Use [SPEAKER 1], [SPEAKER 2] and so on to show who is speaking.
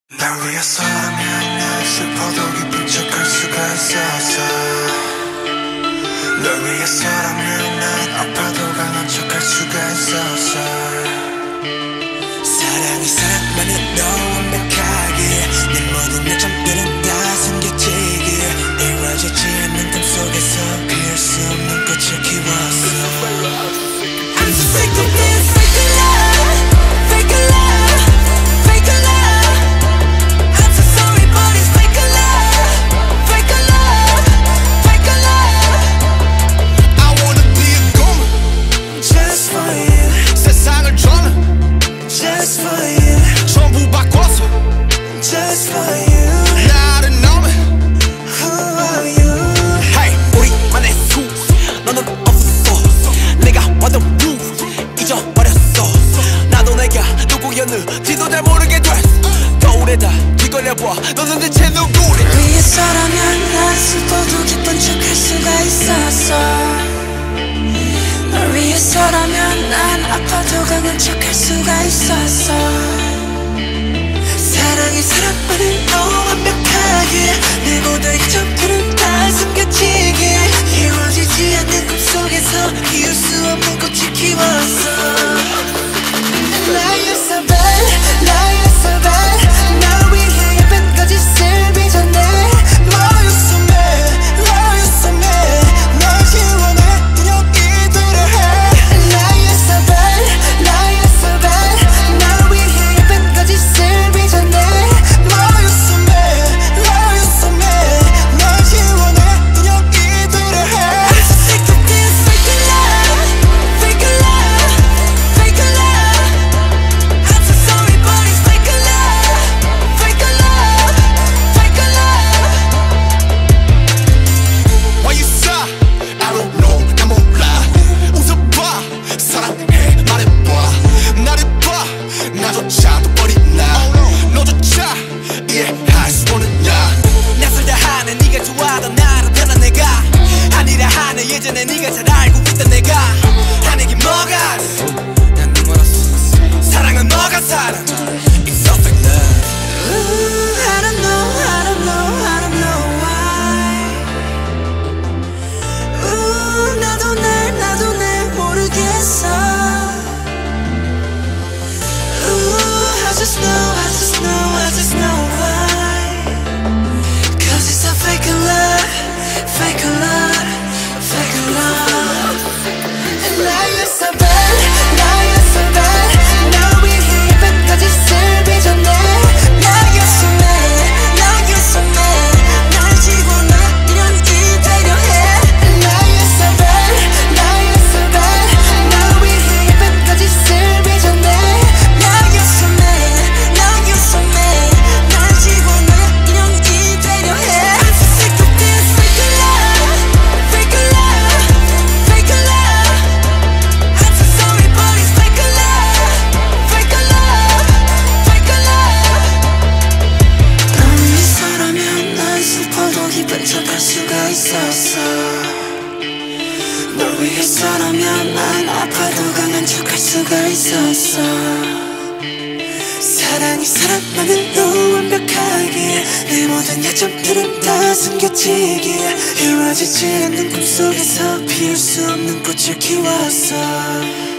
[SPEAKER 1] 날 위해서라면 난 슬퍼도 기쁜 척할 수가 있었어. 널 위해서라면 난 아파도 강한 척할 수가 있었어. 사랑이 사랑만으로 완벽하게 내 모든 약점들은 다 숨겨지게 이루어지지 않는 꿈속에서 피울 수 없는 꽃을 키웠어. I'm so sick of this fake love, fake love, fake love. I'm so sorry but it's fake love, fake love, fake love.
[SPEAKER 2] I wanna be a goon
[SPEAKER 1] Just for you,
[SPEAKER 2] 세상을 저는
[SPEAKER 1] just for you,
[SPEAKER 2] 전부 바꿔서
[SPEAKER 1] just for you.
[SPEAKER 2] 나를 너는
[SPEAKER 1] Who are you?
[SPEAKER 2] Hey 우리만의 수 너는 없었어. 내가 완전 루 잊어버렸어. 나도 내가 누구였는지도 잘 모르게 됐어. 거울에다 뒤걸려봐 너는 대체 누구래.
[SPEAKER 1] 위해서라면 난 슬퍼도 기쁜 척할 수가 있었어. 널 위해서라면 난 아파도 강한 척할 수가 있었어. 사랑이 사랑만으로 완벽하게 내 모든 약점들은 다 숨겨지게 이루어지지 않는 꿈속에서 피울 수 없는 꽃을 키웠어. 나였어 bad, 나였어 bad. 널 위해 예쁜 거짓을 빚어내. 너였어 mad, 너였어 mad. 널 지원해 인형이 되려 해. 나였어 bad, 나였어 bad. 널 위해 예쁜 거짓을 빚어내. 너였어 mad, 너였어 mad. 널 지원해 인형이 되려 해. I'm so sick of this fake love, fake love, fake love. I'm so sorry but it's fake love, fake love, fake love.
[SPEAKER 2] Why you sigh? I don't know 나 몰라. 웃어봐 사랑해 말해봐. 나를 봐 나조차도 버린 나 너조차 이해할 수 없는 나. 낯설다 하는 네가 좋아하던 나를 변한 내가 아니라 하는 예전에 네가 잘 알고 있던 내가 하는 게 뭐가 난네 몰랐어. 사랑은 뭐가 사랑 It's so fake love.
[SPEAKER 1] Ooh, I don't know, I don't know, I don't know why. Ooh, 나도 날 모르겠어. Ooh, I just know, I just know, I just know why. 'Cause it's a fake love, fake love, fake love. 나였어 bad, 나였어 bad. 널 위해 예쁜 거짓을 빚어내. 나였어 mad, 나였어 mad. 널 지워놔 인형이 되려 해. 나였어 bad, 나였어 bad. 널 위해 예쁜 거짓을 빚어내. 나였어 mad, 나였어 mad. 널 지워놔 인형이 되려 해. I'm so sick of this fake love, fake love, fake love. I'm so sorry but it's fake love, fake love, fake love. 널 위해서라면 난 슬퍼도 기쁜 척할 수가 있었어. 널 위해서라면 난 아파도 강한 척할 수가 있었어. 사랑이 사랑만으로 완벽하게 내 모든 약점들은 다 숨겨지게 이루어지지 않는 꿈속에서 피울 수 없는 꽃을 키웠어.